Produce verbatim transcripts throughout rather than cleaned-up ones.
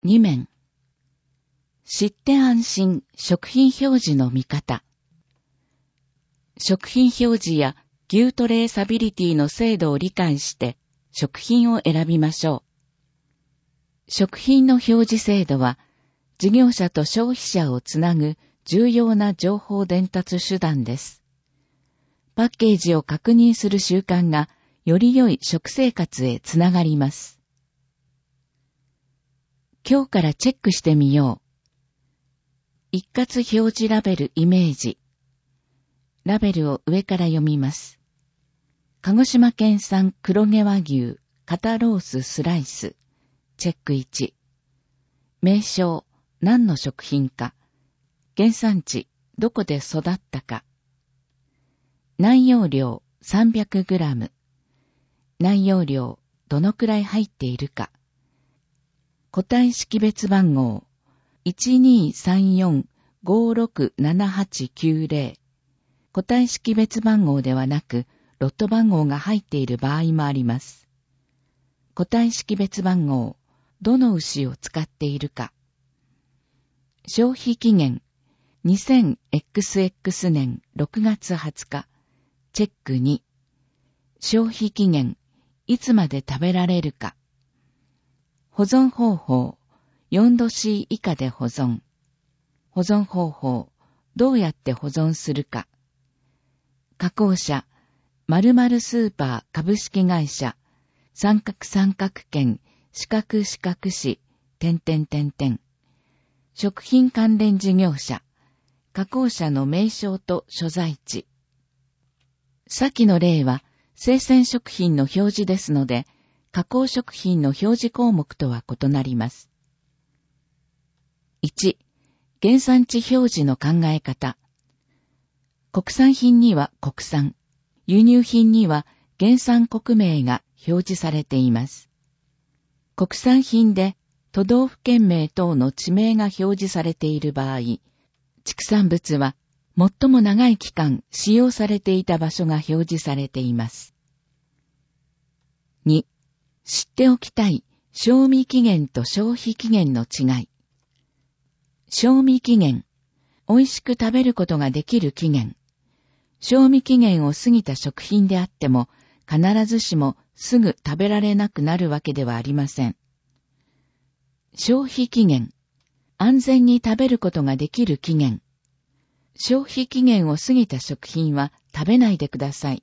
に面。知って安心食品表示の見方。食品表示や牛トレーサビリティの制度を理解して食品を選びましょう。食品の表示制度は事業者と消費者をつなぐ重要な情報伝達手段です。パッケージを確認する習慣がより良い食生活へつながります。今日からチェックしてみよう。一括表示ラベルイメージ。ラベルを上から読みます。鹿児島県産黒毛和牛肩ローススライス。チェックいち。名称、何の食品か。原産地、どこで育ったか。内容量 さんびゃくグラム。内容量、どのくらい入っているか。個体識別番号 いちにーさんよんごろくななはちきゅうぜろ。個体識別番号ではなく、ロット番号が入っている場合もあります。個体識別番号、どの牛を使っているか。消費期限、にせんエックスエックス 年ろくがつはつか。チェックに。消費期限、いつまで食べられるか。保存方法、よんど C 以下で保存。保存方法、どうやって保存するか。加工者、〇〇スーパー株式会社、三角三角圏、四角四角市、点々点々。食品関連事業者、加工者の名称と所在地。先の例は、生鮮食品の表示ですので、加工食品の表示項目とは異なります。いち. 原産地表示の考え方。国産品には国産、輸入品には原産国名が表示されています。国産品で都道府県名等の地名が表示されている場合、畜産物は最も長い期間使用されていた場所が表示されています。に. 知っておきたい賞味期限と消費期限の違い。賞味期限、美味しく食べることができる期限。賞味期限を過ぎた食品であっても、必ずしもすぐ食べられなくなるわけではありません。消費期限、安全に食べることができる期限。消費期限を過ぎた食品は食べないでください。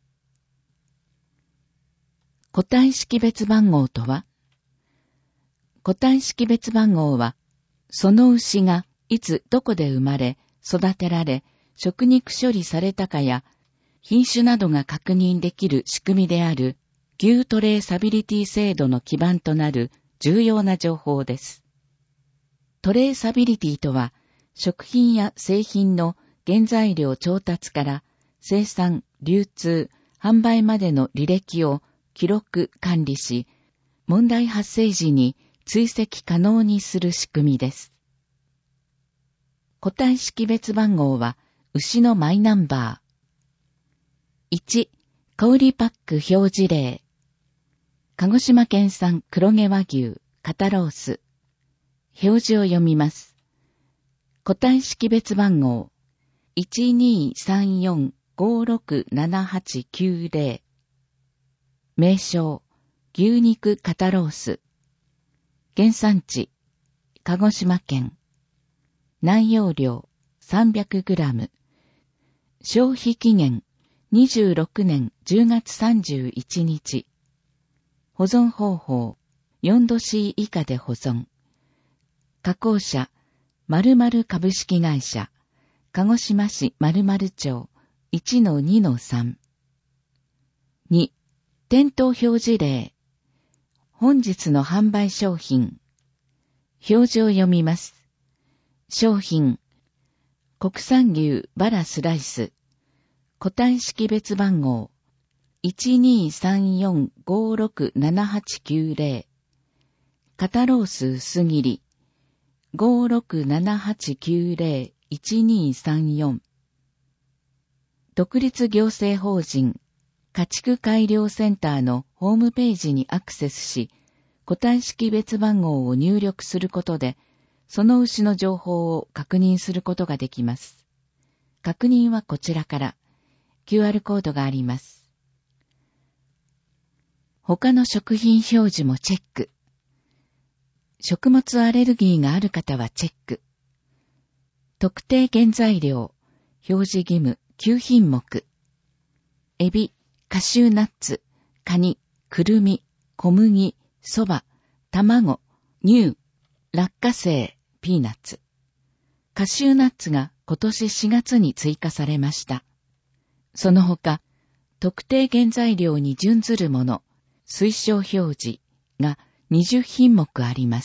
個体識別番号とは？個体識別番号は、その牛がいつどこで生まれ、育てられ、食肉処理されたかや、品種などが確認できる仕組みである、牛トレーサビリティ制度の基盤となる重要な情報です。トレーサビリティとは、食品や製品の原材料調達から生産、流通、販売までの履歴を記録、管理し、問題発生時に追跡可能にする仕組みです。個体識別番号は牛のマイナンバー。いち. 小売パック表示例。鹿児島県産黒毛和牛肩ロース。表示を読みます。個体識別番号 いちにーさんよんごろくななはちきゅうぜろ。名称、牛肉肩ロース。原産地、鹿児島県。内容量、さんびゃくグラム。消費期限、にじゅうろくねんじゅうがつさんじゅういちにち。保存方法、よんど C 以下で保存。加工者、〇〇株式会社、鹿児島市〇〇町 いちのにのさん。に. 店頭表示例。本日の販売商品。表示を読みます。商品。国産牛バラスライス。個体識別番号。いちにーさんよんごろくななはちきゅうぜろ。肩ロース薄切り。ごろくななはちきゅうぜろ いちにーさんよん。独立行政法人家畜改良センターのホームページにアクセスし、 個体識別番号を入力することで、その牛の情報を確認することができます。確認はこちらから キューアール コードがあります。他の食品表示もチェック。食物アレルギーがある方はチェック。特定原材料、表示義務きゅう品目。エビ、カシューナッツ、カニ、クルミ、小麦、そば、卵、乳、落花生、ピーナッツ。カシューナッツが今年しがつに追加されました。その他、特定原材料に準ずるもの、推奨表示がにじゅう品目あります。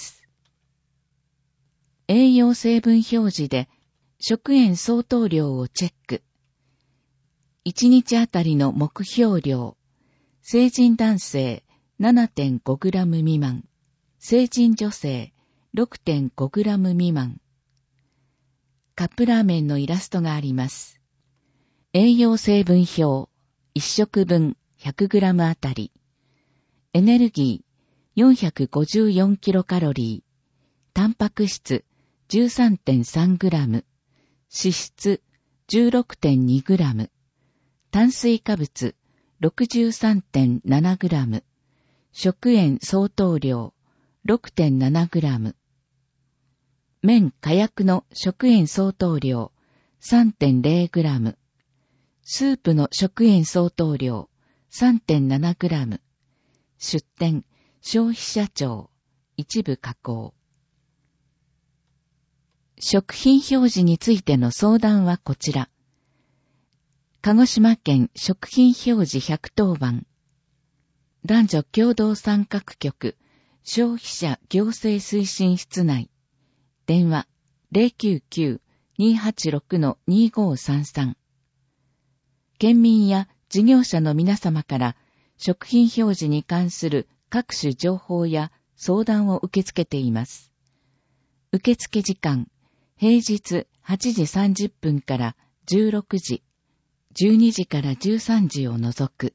栄養成分表示で食塩相当量をチェック。いちにちあたりの目標量、成人男性 ななてんごグラム 未満、成人女性 ろくてんごグラム 未満。カップラーメンのイラストがあります。栄養成分表、いっ食分 ひゃくグラム あたり。エネルギー よんひゃくごじゅうよんキロカロリー。タンパク質 じゅうさんてんさんグラム。脂質 じゅうろくてんにグラム。炭水化物 ろくじゅうさんてんななグラム。食塩相当量 ろくてんななグラム。麺火薬の食塩相当量 さんてんゼログラム。スープの食塩相当量 さんてんななグラム。出店、消費者庁、一部加工。食品表示についての相談はこちら。鹿児島県食品表示ひゃくとおばん。男女共同参画局、消費者行政推進室内。電話 ゼロきゅうきゅう にーはちろく にーごーさんさん。県民や事業者の皆様から食品表示に関する各種情報や相談を受け付けています。受付時間、平日はちじさんじゅっぷんからじゅうろくじ、じゅうにじからじゅうさんじを除く。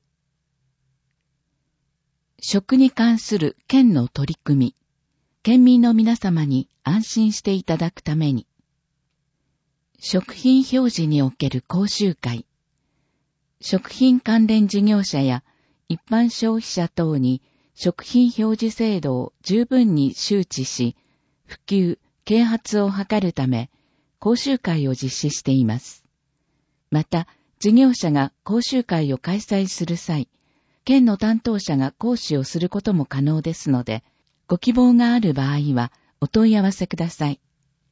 食に関する県の取り組み、県民の皆様に安心していただくために、食品表示における講習会、食品関連事業者や一般消費者等に食品表示制度を十分に周知し、普及、啓発を図るため、講習会を実施しています。また、事業者が講習会を開催する際、県の担当者が講師をすることも可能ですので、ご希望がある場合はお問い合わせください。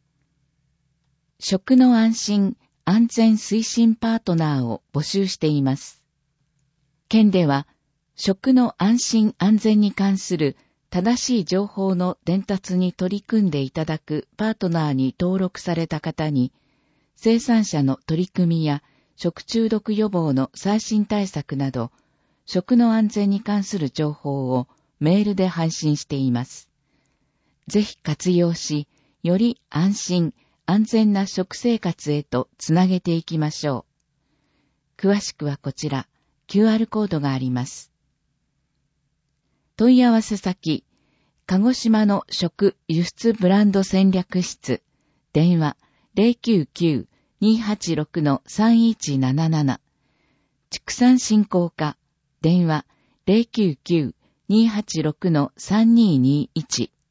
食の安心・安全推進パートナーを募集しています。県では、食の安心・安全に関する正しい情報の伝達に取り組んでいただくパートナーに登録された方に、生産者の取り組みや食中毒予防の最新対策など、食の安全に関する情報をメールで配信しています。ぜひ活用し、より安心・安全な食生活へとつなげていきましょう。詳しくはこちら、キューアール コードがあります。問い合わせ先、鹿児島の食輸出ブランド戦略室、電話 ゼロきゅうきゅう にーはちろく さんいちなななな、畜産振興課、電話 ゼロきゅうきゅう にーはちろく さんにーにーいち、